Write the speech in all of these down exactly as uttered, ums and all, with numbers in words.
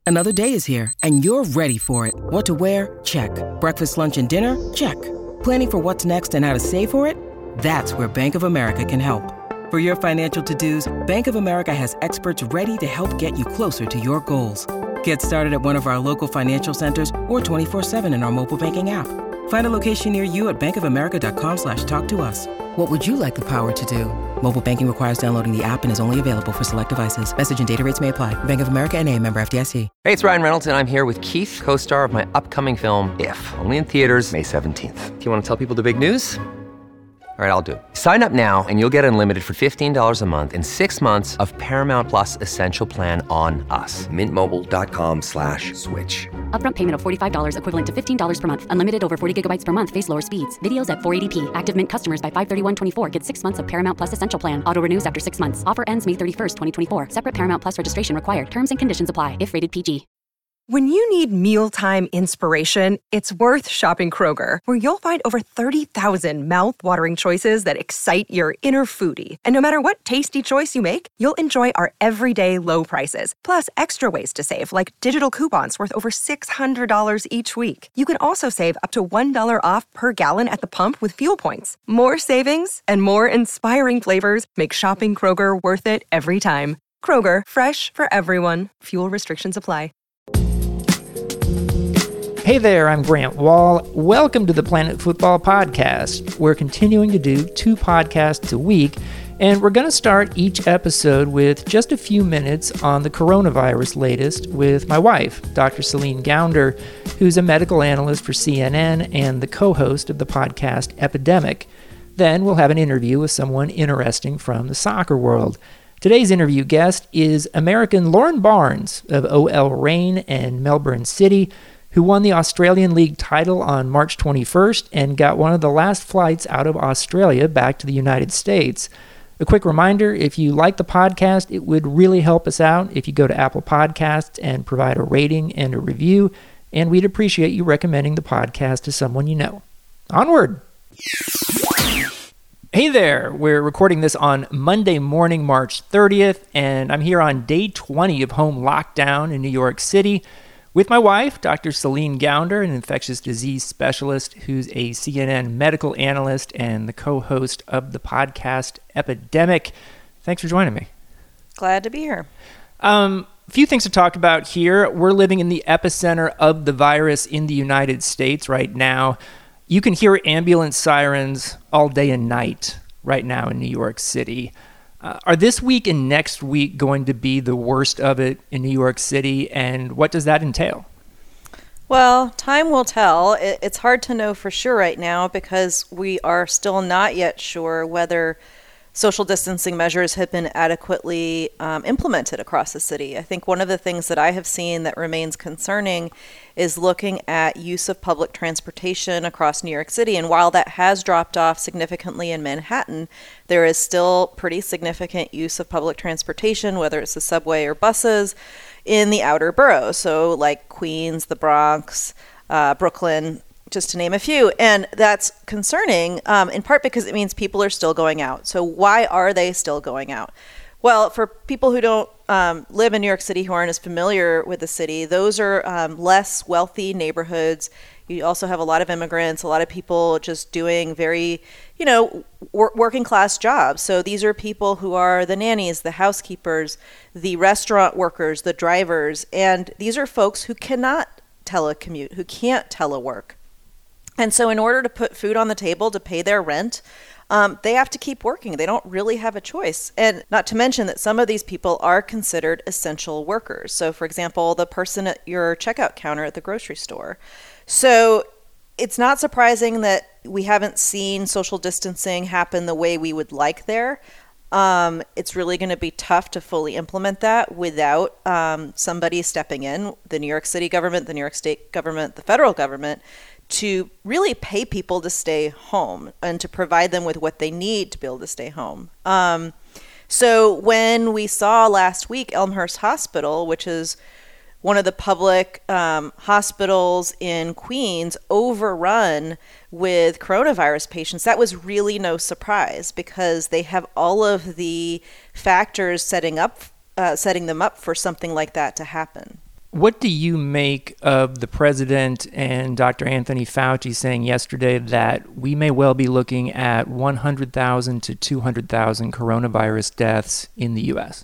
Another day is here, and you're ready for it. What to wear? Check. Breakfast, lunch, and dinner? Check. Planning for what's next and how to save for it? That's where Bank of America can help. For your financial to-dos, Bank of America has experts ready to help get you closer to your goals. Get started at one of our local financial centers or twenty-four seven in our mobile banking app. Find a location near you at bankofamerica.com slash talk to us. What would you like the power to do? Mobile banking requires downloading the app and is only available for select devices. Message and data rates may apply. Bank of America N A, member F D I C. Hey, it's Ryan Reynolds, and I'm here with Keith, co-star of my upcoming film, If, only in theaters May seventeenth. Do you want to tell people the big news? All right, I'll do it. Sign up now and you'll get unlimited for fifteen dollars a month and six months of Paramount Plus Essential Plan on us. Mintmobile.com slash switch. Upfront payment of forty-five dollars equivalent to fifteen dollars per month. Unlimited over forty gigabytes per month. Face lower speeds. Videos at four eighty p. Active Mint customers by five thirty-one twenty-four get six months of Paramount Plus Essential Plan. Auto renews after six months. Offer ends May thirty-first, twenty twenty-four. Separate Paramount Plus registration required. Terms and conditions apply if rated P G. When you need mealtime inspiration, it's worth shopping Kroger, where you'll find over thirty thousand mouth-watering choices that excite your inner foodie. And no matter what tasty choice you make, you'll enjoy our everyday low prices, plus extra ways to save, like digital coupons worth over six hundred dollars each week. You can also save up to one dollar off per gallon at the pump with fuel points. More savings and more inspiring flavors make shopping Kroger worth it every time. Kroger, fresh for everyone. Fuel restrictions apply. Hey there, I'm Grant Wall. Welcome to the Planet Football Podcast. We're continuing to do two podcasts a week, and we're going to start each episode with just a few minutes on the coronavirus latest with my wife, Doctor Celine Gounder, who's a medical analyst for C N N and the co-host of the podcast Epidemic. Then we'll have an interview with someone interesting from the soccer world. Today's interview guest is American Lauren Barnes of O L Reign and Melbourne City, who won the Australian League title on March twenty-first and got one of the last flights out of Australia back to the United States. A quick reminder, if you like the podcast, it would really help us out if you go to Apple Podcasts and provide a rating and a review, and we'd appreciate you recommending the podcast to someone you know. Onward! Hey there, we're recording this on Monday morning, March thirtieth, and I'm here on day twenty of home lockdown in New York City with my wife, Doctor Celine Gounder, an infectious disease specialist who's a C N N medical analyst and the co-host of the podcast Epidemic. Thanks for joining me. Glad to be here. Um, a few things to talk about here. We're living in the epicenter of the virus in the United States right now. You can hear ambulance sirens all day and night right now in New York City. Uh, are this week and next week going to be the worst of it in New York City, and what does that entail? Well, time will tell. It, it's hard to know for sure right now because we are still not yet sure whether social distancing measures have been adequately um, implemented across the city. I think one of the things that I have seen that remains concerning is looking at use of public transportation across New York City. And while that has dropped off significantly in Manhattan, there is still pretty significant use of public transportation, whether it's the subway or buses, in the outer boroughs. So like Queens, the Bronx, uh, Brooklyn, just to name a few. And that's concerning, um, in part because it means people are still going out. So why are they still going out? Well, for people who don't um, live in New York City, who aren't as familiar with the city, those are um, less wealthy neighborhoods. You also have a lot of immigrants, a lot of people just doing very, you know, wor- working class jobs. So these are people who are the nannies, the housekeepers, the restaurant workers, the drivers. And these are folks who cannot telecommute, who can't telework. And so in order to put food on the table, to pay their rent, um, they have to keep working. They don't really have a choice. And not to mention that some of these people are considered essential workers. So for example, the person at your checkout counter at the grocery store. So it's not surprising that we haven't seen social distancing happen the way we would like there. Um, it's really going to be tough to fully implement that without um, somebody stepping in, the New York City government, the New York State government, the federal government, to really pay people to stay home and to provide them with what they need to be able to stay home. Um, so when we saw last week Elmhurst Hospital, which is one of the public um, hospitals in Queens, overrun with coronavirus patients, that was really no surprise because they have all of the factors setting up, uh, setting them up for something like that to happen. What do you make of the president and Doctor Anthony Fauci saying yesterday that we may well be looking at one hundred thousand to two hundred thousand coronavirus deaths in the U S?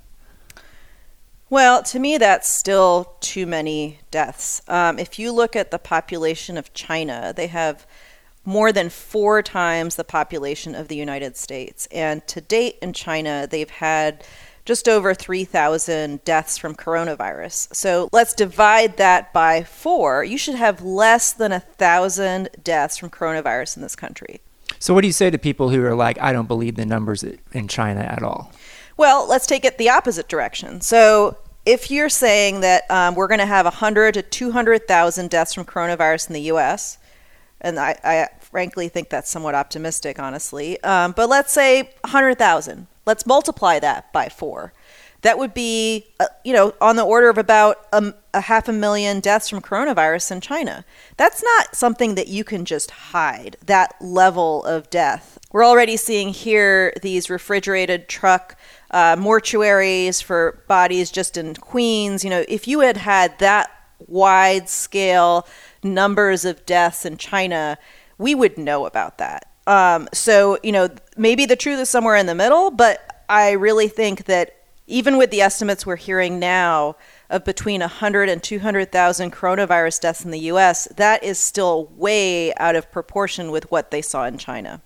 Well, to me, that's still too many deaths. Um, if you look at the population of China, they have more than four times the population of the United States. And to date in China, they've had just over three thousand deaths from coronavirus. So let's divide that by four. You should have less than one thousand deaths from coronavirus in this country. So what do you say to people who are like, I don't believe the numbers in China at all? Well, let's take it the opposite direction. So if you're saying that um, we're going to have one hundred to two hundred thousand deaths from coronavirus in the U S, and I, I frankly think that's somewhat optimistic, honestly, um, but let's say one hundred thousand. Let's multiply that by four. That would be, uh, you know, on the order of about a, a half a million deaths from coronavirus in China. That's not something that you can just hide, that level of death. We're already seeing here these refrigerated truck uh, mortuaries for bodies just in Queens. You know, if you had had that wide scale numbers of deaths in China, we would know about that. Um, so, you know, maybe the truth is somewhere in the middle, but I really think that even with the estimates we're hearing now of between one hundred and two hundred thousand coronavirus deaths in the U S, that is still way out of proportion with what they saw in China.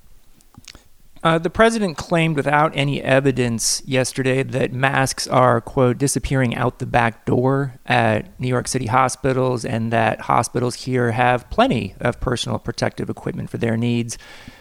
Uh, the president claimed without any evidence yesterday that masks are, quote, disappearing out the back door at New York City hospitals, and that hospitals here have plenty of personal protective equipment for their needs.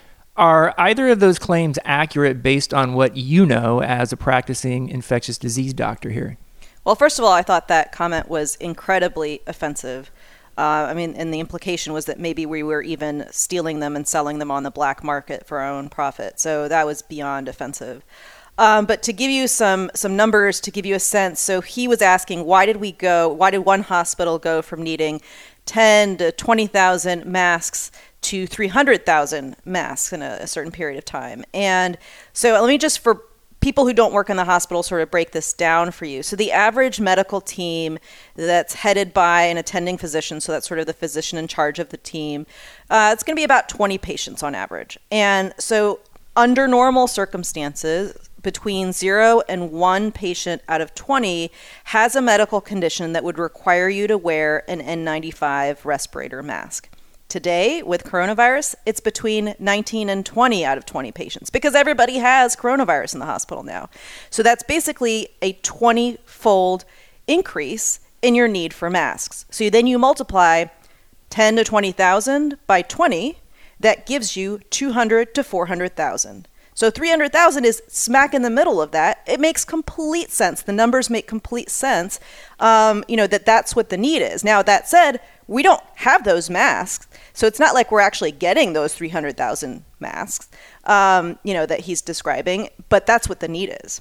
Are either of those claims accurate based on what you know as a practicing infectious disease doctor here? Well, first of all, I thought that comment was incredibly offensive. Uh, I mean, and the implication was that maybe we were even stealing them and selling them on the black market for our own profit. So that was beyond offensive. Um, but to give you some some numbers, to give you a sense, so he was asking, why did we go, why did one hospital go from needing ten to twenty thousand masks to three hundred thousand masks in a, a certain period of time? And so let me just, for people who don't work in the hospital, sort of break this down for you. So the average medical team that's headed by an attending physician, so that's sort of the physician in charge of the team, uh, it's going to be about twenty patients on average. And so under normal circumstances, between zero and one patient out of twenty has a medical condition that would require you to wear an N ninety-five respirator mask. Today, with coronavirus, it's between nineteen and twenty out of twenty patients because everybody has coronavirus in the hospital now. So that's basically a twenty-fold increase in your need for masks. So then you multiply ten to twenty thousand by twenty, that gives you two hundred to four hundred thousand. So three hundred thousand is smack in the middle of that. It makes complete sense. The numbers make complete sense, um, you know, that that's what the need is. Now, that said, we don't have those masks. So it's not like we're actually getting those three hundred thousand masks, um, you know, that he's describing, but that's what the need is.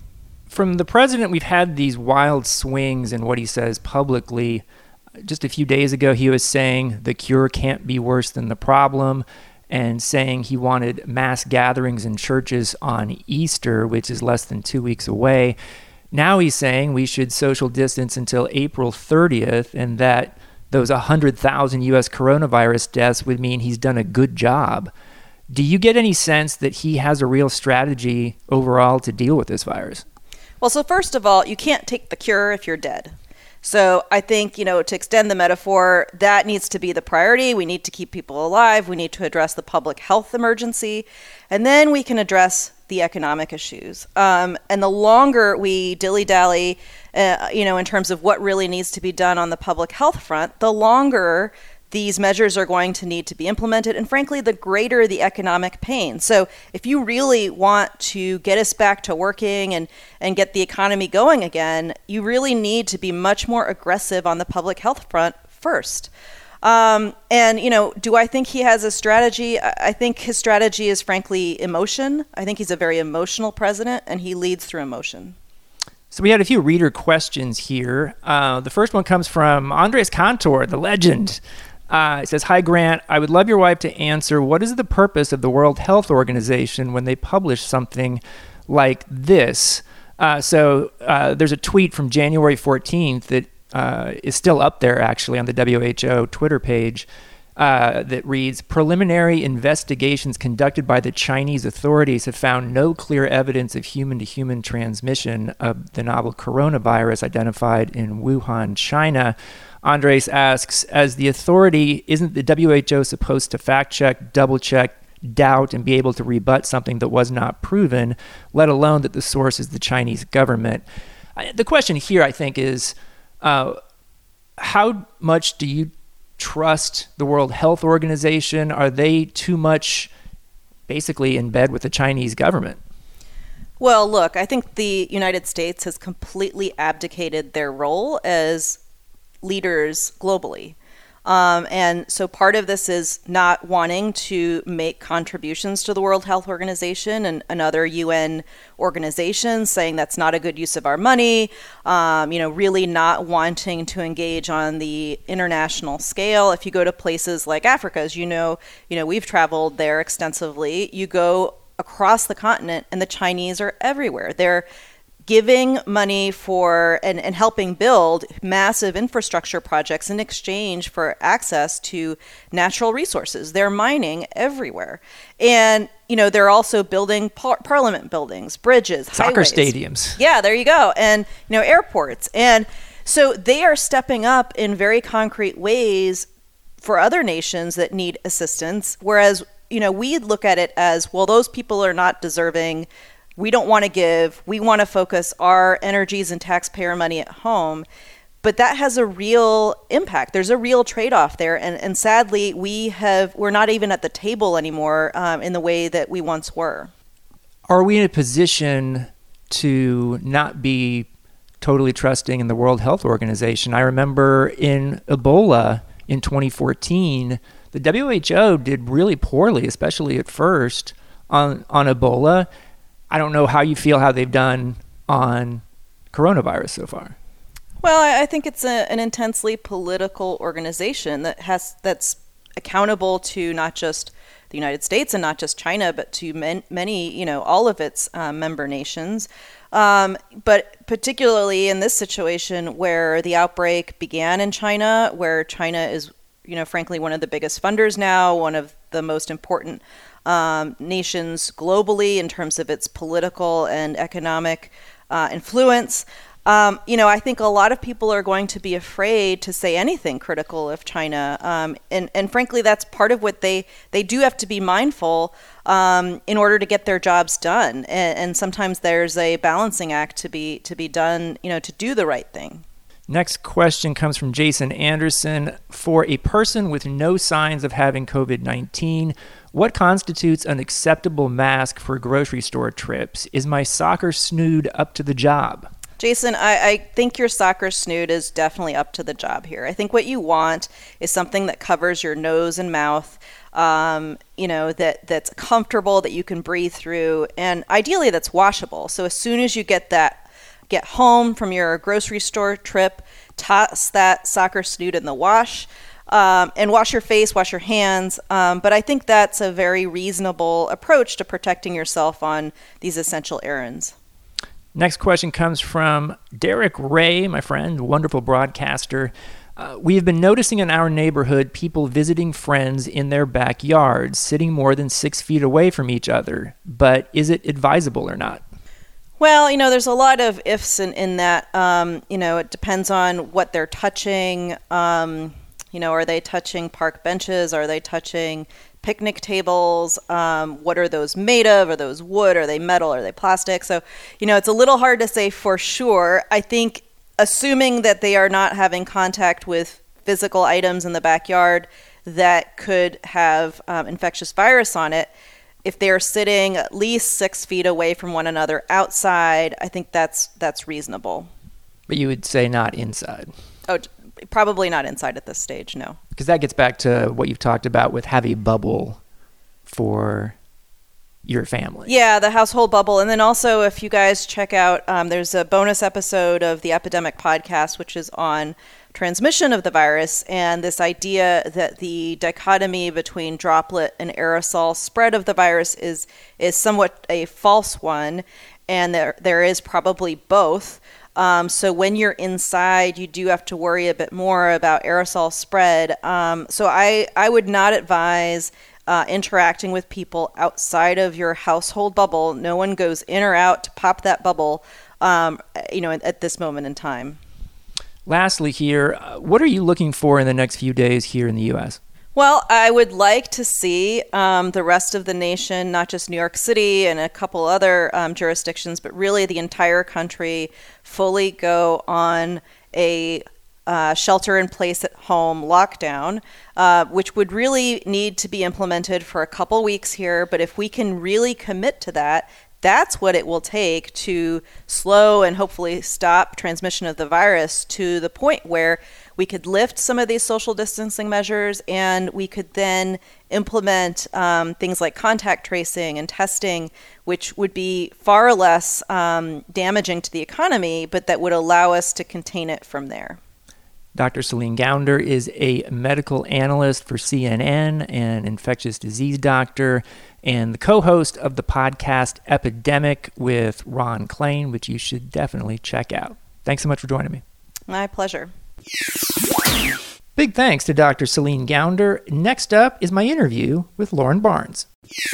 From the president, we've had these wild swings in what he says publicly. Just a few days ago, he was saying the cure can't be worse than the problem, and saying he wanted mass gatherings in churches on Easter, which is less than two weeks away. Now he's saying we should social distance until April thirtieth, and that those one hundred thousand U S coronavirus deaths would mean he's done a good job. Do you get any sense that he has a real strategy overall to deal with this virus? Well, so first of all, you can't take the cure if you're dead. So I think, you know, to extend the metaphor, that needs to be the priority. We need to keep people alive. We need to address the public health emergency. And then we can address the economic issues. Um, and the longer we dilly-dally, uh, you know, in terms of what really needs to be done on the public health front, the longer these measures are going to need to be implemented, and frankly, the greater the economic pain. So if you really want to get us back to working and, and get the economy going again, you really need to be much more aggressive on the public health front first. Um, and, you know, do I think he has a strategy? I think his strategy is, frankly, emotion. I think he's a very emotional president, and he leads through emotion. So we had a few reader questions here. Uh, the first one comes from Andres Cantor, the legend. Uh, it says, "Hi, Grant. I would love your wife to answer, what is the purpose of the World Health Organization when they publish something like this?" Uh, so uh, there's a tweet from January fourteenth that uh, is still up there, actually, on the W H O Twitter page uh, that reads, preliminary investigations conducted by the Chinese authorities have found no clear evidence of human-to-human transmission of the novel coronavirus identified in Wuhan, China. Andres asks, as the authority, isn't the W H O supposed to fact-check, double-check, doubt, and be able to rebut something that was not proven, let alone that the source is the Chinese government? The question here, I think, is uh, how much do you trust the World Health Organization? Are they too much basically in bed with the Chinese government? Well, look, I think the United States has completely abdicated their role as leaders globally. Um, and so part of this is not wanting to make contributions to the World Health Organization and, and other U N organizations, saying that's not a good use of our money, um, you know, really not wanting to engage on the international scale. If you go to places like Africa, as you know, you know, we've traveled there extensively, you go across the continent and the Chinese are everywhere. They're giving money for and, and helping build massive infrastructure projects in exchange for access to natural resources. They're mining everywhere. And, you know, they're also building par- parliament buildings, bridges, soccer highways. stadiums. Yeah, there you go. And, you know, airports. And so they are stepping up in very concrete ways for other nations that need assistance. Whereas, you know, we look at it as, well, those people are not deserving. We don't want to give. We want to focus our energies and taxpayer money at home. But that has a real impact. There's a real trade-off there. And, and sadly, we have, we're not even at the table anymore um, in the way that we once were. Are we in a position to not be totally trusting in the World Health Organization? I remember in Ebola in twenty fourteen, the W H O did really poorly, especially at first, on, on Ebola. I don't know how you feel how they've done on coronavirus so far. Well, I think it's a, an intensely political organization that has that's accountable to not just the United States and not just China, but to man, many, you know, all of its uh, member nations. Um, but particularly in this situation where the outbreak began in China, where China is, you know, frankly, one of the biggest funders now, one of the most important Um, nations globally in terms of its political and economic uh, influence. Um, you know, I think a lot of people are going to be afraid to say anything critical of China. Um, and, and frankly, that's part of what they, they do have to be mindful um, in order to get their jobs done. And, and sometimes there's a balancing act to be to be done, you know, to do the right thing. Next question comes from Jason Anderson. For a person with no signs of having covid nineteen, what constitutes an acceptable mask for grocery store trips? Is my soccer snood up to the job? Jason, I, I think your soccer snood is definitely up to the job here. I think what you want is something that covers your nose and mouth, um, you know, that that's comfortable, that you can breathe through, and ideally that's washable. So as soon as you get that Get home from your grocery store trip, toss that soccer snood in the wash, um, and wash your face, wash your hands. Um, but I think that's a very reasonable approach to protecting yourself on these essential errands. Next question comes from Derek Ray, my friend, wonderful broadcaster. Uh, we have been noticing in our neighborhood people visiting friends in their backyards, sitting more than six feet away from each other. But is it advisable or not? Well, you know, there's a lot of ifs in, in that. Um, you know, it depends on what they're touching. Um, you know, are they touching park benches? Are they touching picnic tables? Um, what are those made of? Are those wood? Are they metal? Are they plastic? So, you know, it's a little hard to say for sure. I think assuming that they are not having contact with physical items in the backyard that could have um, infectious virus on it, if they're sitting at least six feet away from one another outside, I think that's that's reasonable. But you would say not inside. Oh, probably not inside at this stage, no. Because that gets back to what you've talked about with have a bubble for your family. Yeah, the household bubble. And then also, if you guys check out, um, there's a bonus episode of the Epidemic Podcast, which is on transmission of the virus, and this idea that the dichotomy between droplet and aerosol spread of the virus is is somewhat a false one, and there there is probably both. Um, so when you're inside, you do have to worry a bit more about aerosol spread. Um, so I, I would not advise uh, interacting with people outside of your household bubble. No one goes in or out to pop that bubble, um, you know, at, at this moment in time. Lastly here, uh, what are you looking for in the next few days here in the U S? Well, I would like to see um, the rest of the nation, not just New York City and a couple other um, jurisdictions, but really the entire country fully go on a uh, shelter-in-place at home lockdown, uh, which would really need to be implemented for a couple weeks here. But if we can really commit to that, that's what it will take to slow and hopefully stop transmission of the virus to the point where we could lift some of these social distancing measures, and we could then implement um, things like contact tracing and testing, which would be far less um, damaging to the economy, but that would allow us to contain it from there. Doctor Celine Gounder is a medical analyst for C N N and infectious disease doctor, and the co-host of the podcast Epidemic with Ron Klain, which you should definitely check out. Thanks so much for joining me. My pleasure. Big thanks to Doctor Celine Gounder. Next up is my interview with Lauren Barnes.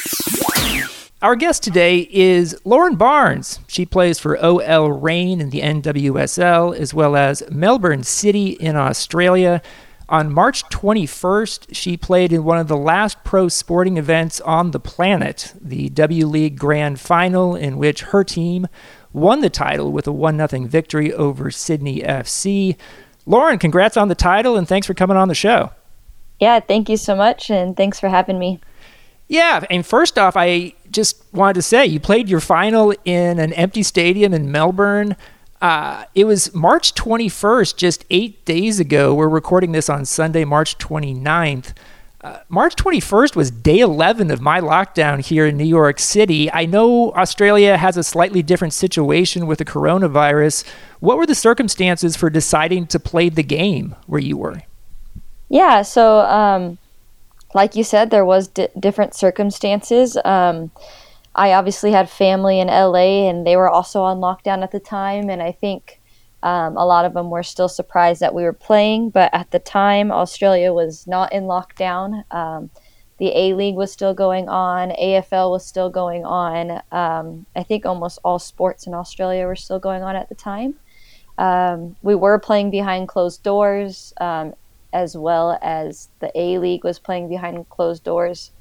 Our guest today is Lauren Barnes. She plays for O L Reign in the N W S L, as well as Melbourne City in Australia. On March twenty-first, she played in one of the last pro sporting events on the planet, the W League Grand Final, in which her team won the title with a one nothing victory over Sydney F C. Lauren, congrats on the title, and thanks for coming on the show. Yeah, thank you so much, and thanks for having me. Yeah, and first off, I just wanted to say, you played your final in an empty stadium in Melbourne. Uh, it was March twenty-first, just eight days ago. We're recording this on Sunday, March twenty-ninth. Uh, March twenty-first was day eleven of my lockdown here in New York City. I know Australia has a slightly different situation with the coronavirus. What were the circumstances for deciding to play the game where you were? Yeah, so um, like you said, there was di- different circumstances. Um, I obviously had family in L A, and they were also on lockdown at the time, and I think Um, a lot of them were still surprised that we were playing, but at the time, Australia was not in lockdown. Um, the A-League was still going on. A F L was still going on. Um, I think almost all sports in Australia were still going on at the time. Um, we were playing behind closed doors, um, as well as the A-League was playing behind closed doors.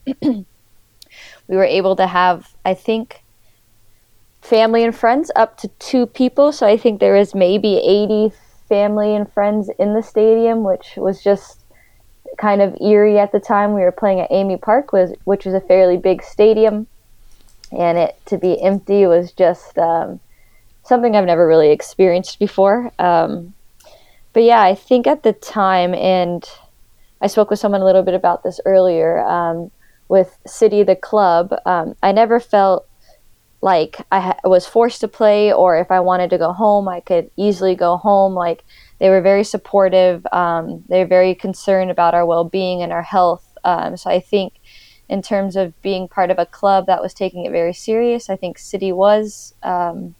We were able to have, I think, family and friends up to two people, so I think there was maybe eighty family and friends in the stadium, which was just kind of eerie at the time. We were playing at Amy Park, was which was a fairly big stadium, and it to be empty was just um, something I've never really experienced before. Um, but yeah, I think at the time, and I spoke with someone a little bit about this earlier, um, with City, the club, um, I never felt like I ha- was forced to play, or if I wanted to go home, I could easily go home. Like, they were very supportive. Um, they were very concerned about our well-being and our health. Um, so I think in terms of being part of a club that was taking it very serious, I think City was. Um,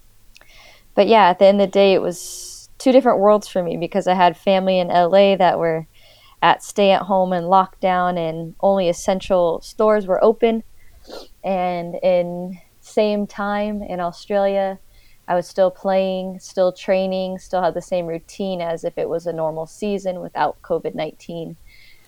but yeah, at the end of the day, it was two different worlds for me, because I had family in L A that were at stay-at-home and lockdown, and only essential stores were open. And in same time in Australia, I was still playing, still training, still had the same routine as if it was a normal season without covid nineteen.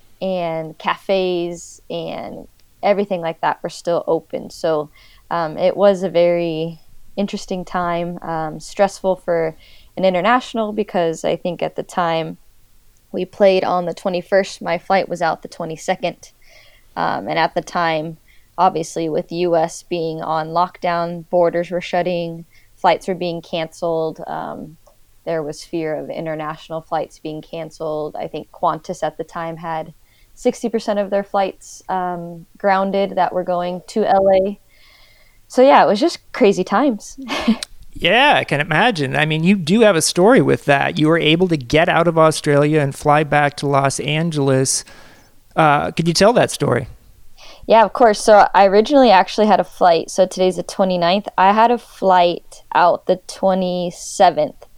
And cafes and everything like that were still open. So um, it was a very interesting time, um, stressful for an international, because I think at the time we played on the twenty-first. My flight was out the twenty-second. Um, and at the time, obviously, with the U S being on lockdown, borders were shutting, flights were being canceled. Um, there was fear of international flights being canceled. I think Qantas at the time had sixty percent of their flights um, grounded that were going to L A. So yeah, it was just crazy times. Yeah, I can imagine. I mean, you do have a story with that. You were able to get out of Australia and fly back to Los Angeles. Uh, could you tell that story? Yeah, of course. So I originally actually had a flight. So today's the twenty-ninth. I had a flight out the twenty-seventh.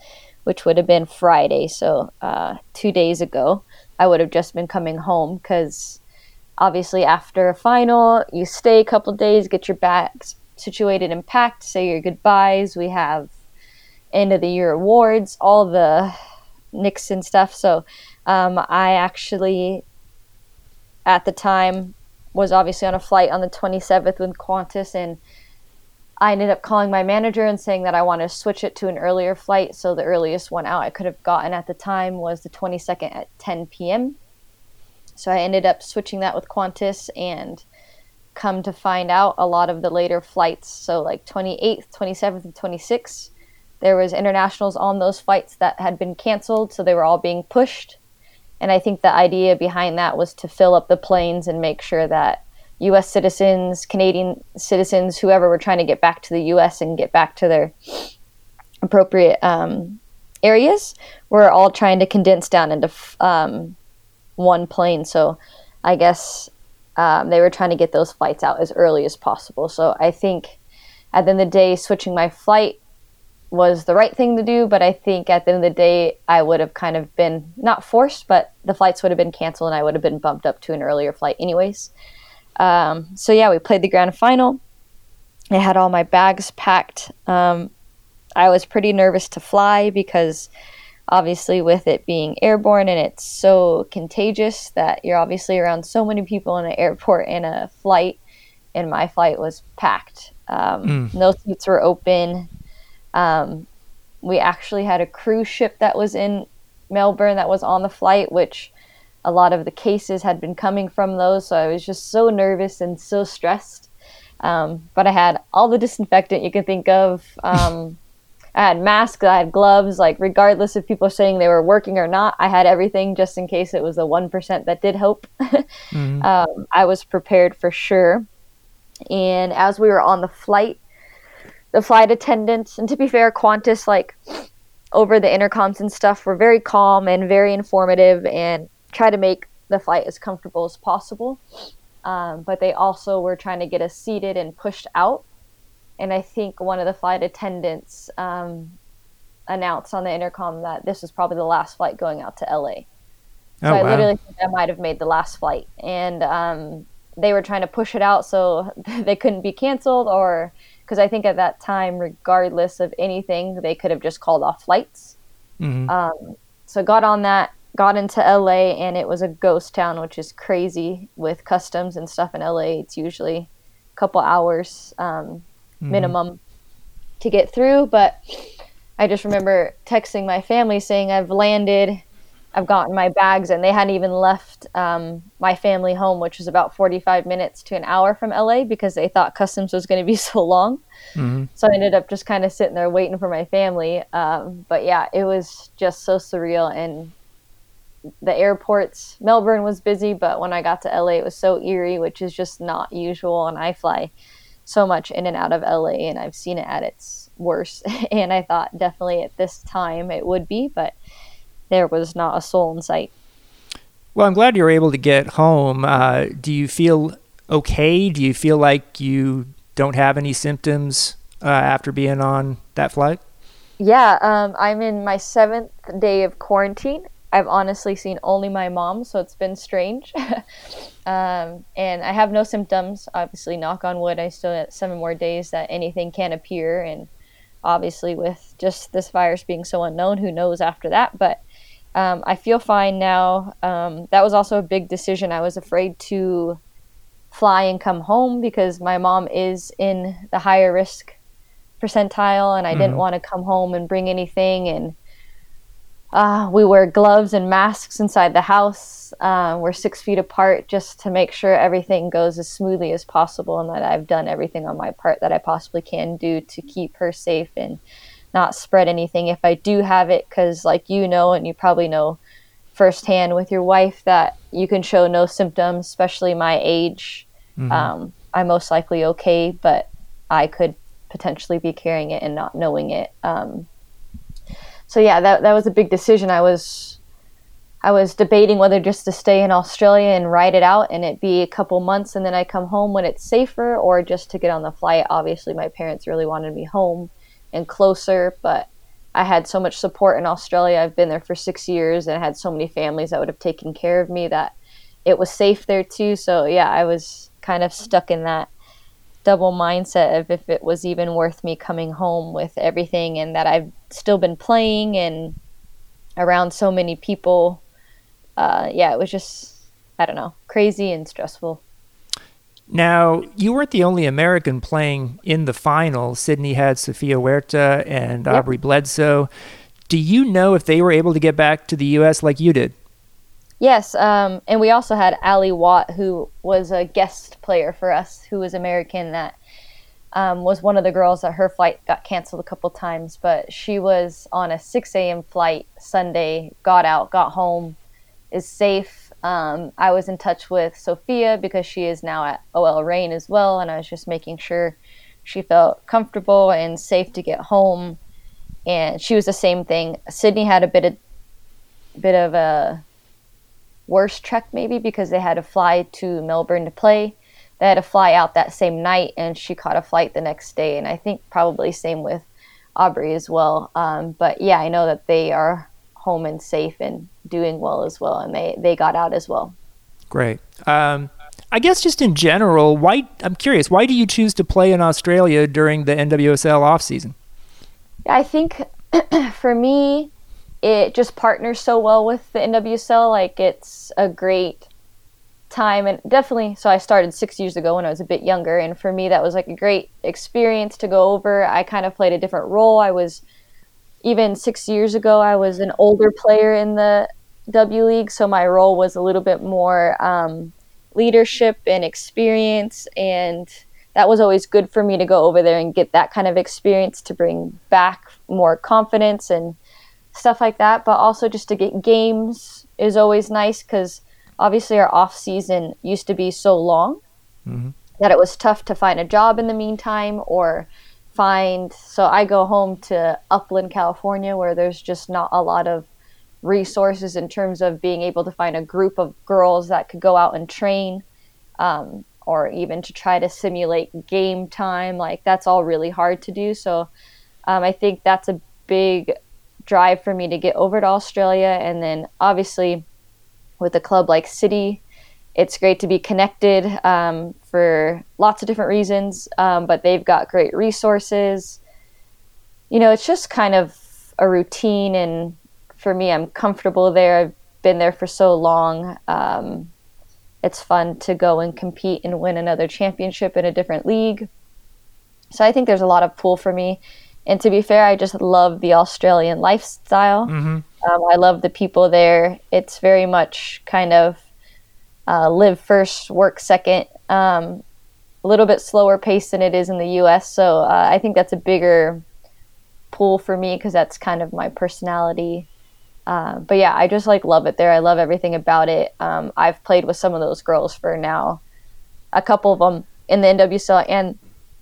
which would have been Friday. So uh, two days ago, I would have just been coming home because obviously after a final, you stay a couple days, get your bags situated and packed, say your goodbyes. We have end of the year awards, all the Nixon stuff. So um, I actually, at the time, was obviously on a flight on the twenty-seventh with Qantas, and I ended up calling my manager and saying that I wanted to switch it to an earlier flight. So the earliest one out I could have gotten at the time was the twenty-second at ten p.m. So I ended up switching that with Qantas, and come to find out a lot of the later flights, so like twenty-eighth, twenty-seventh, and twenty-sixth, there was internationals on those flights that had been canceled, so they were all being pushed. And I think the idea behind that was to fill up the planes and make sure that U S citizens, Canadian citizens, whoever were trying to get back to the U S and get back to their appropriate um, areas, were all trying to condense down into um, one plane. So I guess um, they were trying to get those flights out as early as possible. So I think at the end of the day, switching my flight was the right thing to do, but I think at the end of the day, I would have kind of been, not forced, but the flights would have been canceled and I would have been bumped up to an earlier flight anyways. Um, so yeah, we played the grand final. I had all my bags packed. Um, I was pretty nervous to fly because obviously with it being airborne and it's so contagious that you're obviously around so many people in an airport and a flight, and my flight was packed. Um, mm. No seats were open. Um, we actually had a cruise ship that was in Melbourne that was on the flight, which a lot of the cases had been coming from those. So I was just so nervous and so stressed. Um, but I had all the disinfectant you can think of. Um, I had masks, I had gloves, like regardless if people are saying they were working or not, I had everything just in case it was the one percent that did hope. mm-hmm. um, I was prepared for sure. And as we were on the flight, the flight attendants, and to be fair, Qantas, like over the intercoms and stuff, were very calm and very informative and try to make the flight as comfortable as possible. Um, but they also were trying to get us seated and pushed out. And I think one of the flight attendants um, announced on the intercom that this was probably the last flight going out to L A. So oh, I wow. literally think I might have made the last flight. And um, they were trying to push it out so they couldn't be canceled, or because I think at that time, regardless of anything, they could have just called off flights. Mm-hmm. Um, so got on that, got into L A, and it was a ghost town, which is crazy with customs and stuff in L A. It's usually a couple hours um, mm-hmm. minimum to get through. But I just remember texting my family saying I've landed, I've gotten my bags, and they hadn't even left um, my family home, which was about forty-five minutes to an hour from L A, because they thought customs was going to be so long. Mm-hmm. So I ended up just kind of sitting there waiting for my family. Um, but yeah, it was just so surreal. And the airports, Melbourne was busy, but when I got to L A, it was so eerie, which is just not usual. And I fly so much in and out of L A, and I've seen it at its worst. And I thought definitely at this time it would be, but there was not a soul in sight. Well, I'm glad you were able to get home. Uh, do you feel okay? Do you feel like you don't have any symptoms uh, after being on that flight? Yeah, um, I'm in my seventh day of quarantine. I've honestly seen only my mom, so it's been strange. um, and I have no symptoms. Obviously, knock on wood, I still have seven more days that anything can appear. And obviously with just this virus being so unknown, who knows after that? But Um, I feel fine now. Um, that was also a big decision. I was afraid to fly and come home because my mom is in the higher risk percentile, and I mm-hmm. didn't want to come home and bring anything. And uh, we wear gloves and masks inside the house. Uh, we're six feet apart just to make sure everything goes as smoothly as possible, and that I've done everything on my part that I possibly can do to keep her safe and not spread anything if I do have it, because like you know, and you probably know firsthand with your wife, that you can show no symptoms, especially my age. Mm-hmm. Um, I'm most likely okay, but I could potentially be carrying it and not knowing it. Um, so yeah, that that was a big decision. I was I was debating whether just to stay in Australia and ride it out and it be a couple months and then I come home when it's safer, or just to get on the flight. Obviously, my parents really wanted me home and closer, but I had so much support in Australia. I've been there for six years and I had so many families that would have taken care of me that it was safe there too. So yeah, I was kind of stuck in that double mindset of if it was even worth me coming home with everything, and that I've still been playing and around so many people. Uh, yeah, it was just, I don't know, crazy and stressful. Now, you weren't the only American playing in the final. Sydney had Sofia Huerta and Yep. Aubrey Bledsoe. Do you know if they were able to get back to the U S like you did? Yes, um, and we also had Allie Watt, who was a guest player for us, who was American, that um, was one of the girls that her flight got canceled a couple times, but she was on a six a.m. flight Sunday, got out, got home, is safe. Um, I was in touch with Sophia because she is now at O L Reign as well, and I was just making sure she felt comfortable and safe to get home. And she was the same thing. Sydney had a bit of bit of a worse trek maybe because they had to fly to Melbourne to play. They had to fly out that same night, and she caught a flight the next day. And I think probably same with Aubrey as well. Um, but yeah, I know that they are home and safe and doing well as well, and they they got out as well. Great. Um, I guess just in general, why I'm curious, why do you choose to play in Australia during the N W S L off season? I think for me, it just partners so well with the N W S L. Like, it's a great time, and definitely, so I started six years ago when I was a bit younger, and for me that was like a great experience to go over. I kind of played a different role. I was Even six years ago, I was an older player in the W League, so my role was a little bit more um, leadership and experience, and that was always good for me to go over there and get that kind of experience to bring back more confidence and stuff like that. But also just to get games is always nice, because obviously our off season used to be so long mm-hmm. that it was tough to find a job in the meantime, or find, so I go home to Upland, California, where there's just not a lot of resources in terms of being able to find a group of girls that could go out and train, um, or even to try to simulate game time. Like, that's all really hard to do. So um, I think that's a big drive for me to get over to Australia. And then obviously with a club like City, it's great to be connected um, for lots of different reasons, um, but they've got great resources. You know, it's just kind of a routine, and for me, I'm comfortable there. I've been there for so long. Um, it's fun to go and compete and win another championship in a different league. So I think there's a lot of pull for me. And to be fair, I just love the Australian lifestyle. Mm-hmm. Um, I love the people there. It's very much kind of Uh, live first, work second, um, a little bit slower pace than it is in the U S. So uh, I think that's a bigger pull for me, because that's kind of my personality. Uh, but yeah, I just like love it there. I love everything about it. Um, I've played with some of those girls for now, a couple of them in the N W S L and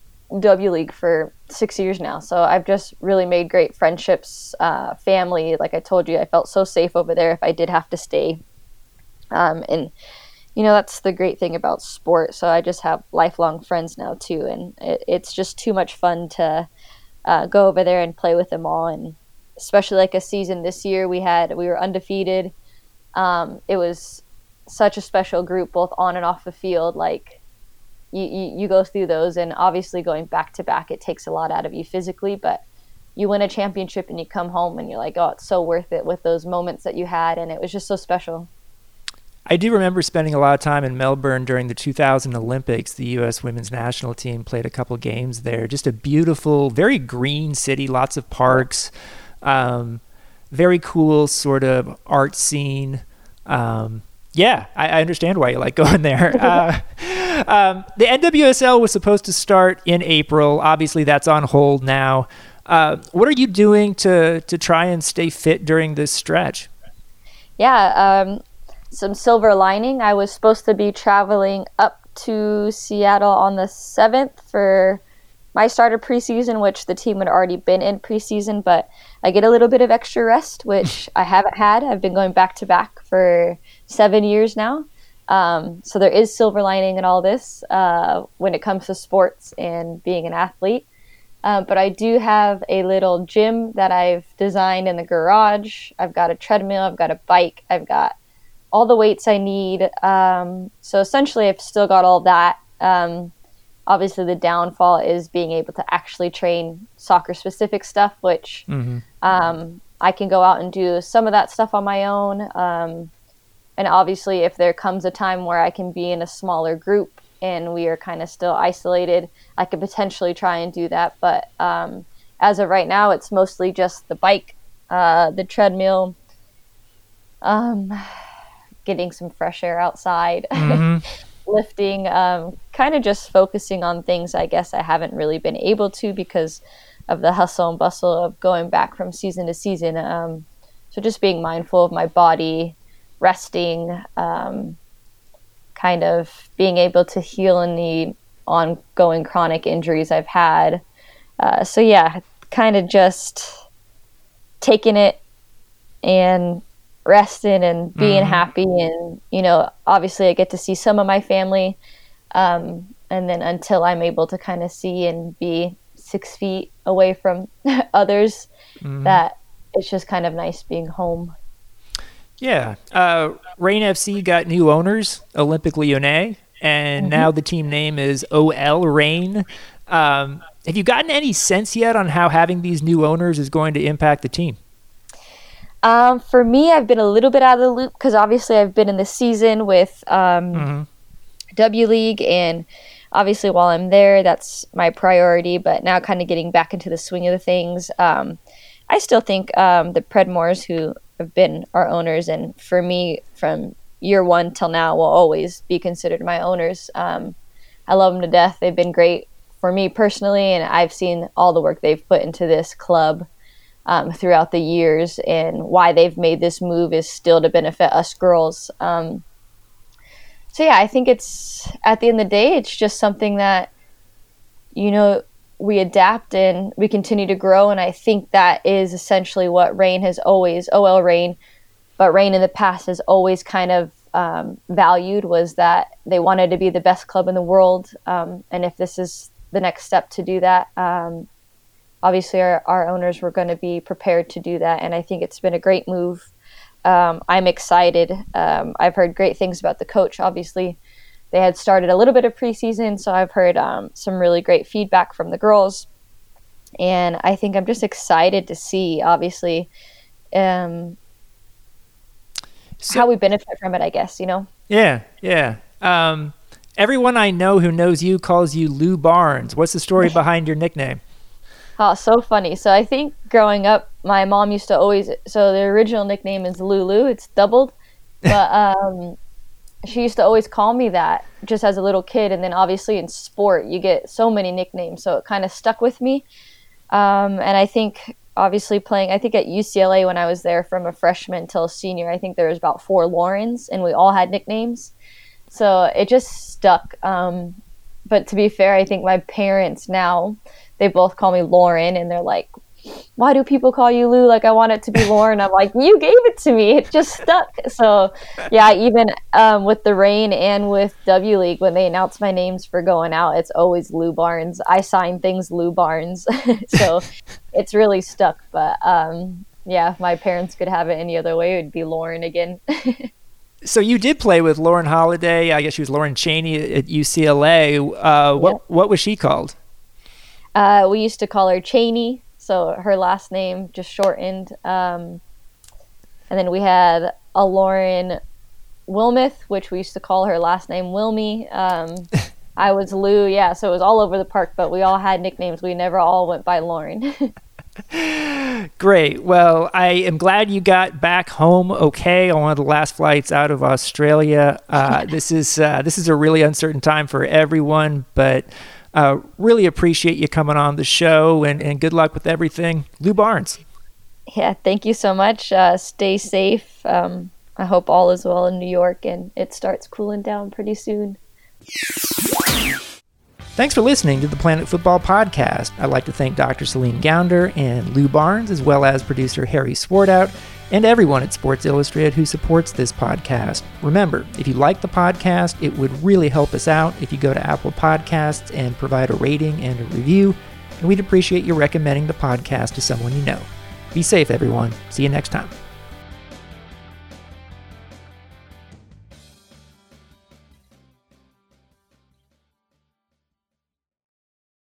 W League for six years now. So I've just really made great friendships, uh, family. Like I told you, I felt so safe over there if I did have to stay. Um, and you know, that's the great thing about sport. So I just have lifelong friends now too, and it, it's just too much fun to uh, go over there and play with them all. And especially like a season this year, we had we were undefeated. Um, it was such a special group, both on and off the field. Like you, you, you go through those, and obviously going back to back, it takes a lot out of you physically. But you win a championship and you come home and you're like, oh, it's so worth it with those moments that you had, and it was just so special. I do remember spending a lot of time in Melbourne during the two thousand Olympics. The U S women's national team played a couple games there. Just a beautiful, very green city, lots of parks, um, very cool sort of art scene. Um, yeah, I, I understand why you like going there. uh, um, the N W S L was supposed to start in April. Obviously, that's on hold now. Uh, what are you doing to to try and stay fit during this stretch? Yeah, um, some silver lining. I was supposed to be traveling up to Seattle on the seventh for my start of preseason, which the team had already been in preseason, but I get a little bit of extra rest, which I haven't had. I've been going back to back for seven years now. Um, so there is silver lining in all this uh, when it comes to sports and being an athlete. Uh, but I do have a little gym that I've designed in the garage. I've got a treadmill, I've got a bike, I've got all the weights I need. Um, so essentially, I've still got all that. Um, obviously, the downfall is being able to actually train soccer-specific stuff, which mm-hmm. um, I can go out and do some of that stuff on my own. Um, and obviously, if there comes a time where I can be in a smaller group and we are kind of still isolated, I could potentially try and do that. But um, as of right now, it's mostly just the bike, uh, the treadmill, um, getting some fresh air outside, mm-hmm. lifting, um, kind of just focusing on things I guess I haven't really been able to because of the hustle and bustle of going back from season to season. Um, so just being mindful of my body, resting, um, kind of being able to heal in the ongoing chronic injuries I've had. Uh, so yeah, kind of just taking it and resting and being mm-hmm. happy. And, you know, obviously I get to see some of my family. Um, and then until I'm able to kind of see and be six feet away from others, mm-hmm. that it's just kind of nice being home. Yeah. Uh, Reign F C got new owners, Olympique Lyonnais, and mm-hmm. now the team name is O L Reign. Um, have you gotten any sense yet on how having these new owners is going to impact the team? Um, for me, I've been a little bit out of the loop because obviously I've been in the season with um, mm-hmm. W League, and obviously while I'm there, that's my priority. But now kind of getting back into the swing of the things, um, I still think um, the Predmores, who have been our owners, and for me from year one till now will always be considered my owners. Um, I love them to death. They've been great for me personally, and I've seen all the work they've put into this club um, throughout the years, and why they've made this move is still to benefit us girls. Um, so yeah, I think it's, at the end of the day, it's just something that, you know, we adapt and we continue to grow. And I think that is essentially what Reign has always, O L Reign, but Reign in the past has always kind of um, valued, was that they wanted to be the best club in the world. Um, and if this is the next step to do that, um, obviously our, our owners were going to be prepared to do that. And I think it's been a great move. Um, I'm excited. Um, I've heard great things about the coach. Obviously, they had started a little bit of preseason, so I've heard um, some really great feedback from the girls. And I think I'm just excited to see, obviously, um, so, how we benefit from it, I guess, you know? Yeah, yeah. Um, everyone I know who knows you calls you Lou Barnes. What's the story behind your nickname? Oh, so funny. So I think growing up, my mom used to always, so the original nickname is Lulu. It's doubled. But um, she used to always call me that just as a little kid. And then obviously in sport, you get so many nicknames. So it kind of stuck with me. Um, and I think obviously playing, I think at U C L A when I was there from a freshman till a senior, I think there was about four Laurens and we all had nicknames. So it just stuck. Um, but to be fair, I think my parents now, they both call me Lauren, and they're like, why do people call you Lou? Like, I want it to be Lauren. I'm like, you gave it to me. It just stuck. So, yeah, even um, with the Reign and with W League, when they announce my names for going out, it's always Lou Barnes. I sign things Lou Barnes. So it's really stuck. But, um, yeah, if my parents could have it any other way, it would be Lauren again. So you did play with Lauren Holiday. I guess she was Lauren Cheney at U C L A. Uh, what, yeah. what was she called? Uh, we used to call her Cheney, so her last name just shortened. Um, and then we had a Lauren Wilmuth, which we used to call her last name Wilmy. Um, I was Lou, yeah, so it was all over the park, but we all had nicknames. We never all went by Lauren. Great. Well, I am glad you got back home okay on one of the last flights out of Australia. Uh, this is uh, this is a really uncertain time for everyone, but Uh, really appreciate you coming on the show, and, and good luck with everything. Lou Barnes. Yeah, thank you so much. Uh, stay safe. Um, I hope all is well in New York and it starts cooling down pretty soon. Thanks for listening to the Planet Fútbol Podcast. I'd like to thank Doctor Celine Gounder and Lou Barnes, as well as producer Harry Swartout, and everyone at Sports Illustrated who supports this podcast. Remember, if you like the podcast, it would really help us out if you go to Apple Podcasts and provide a rating and a review. and we'd appreciate you recommending the podcast to someone you know. Be safe, everyone. See you next time.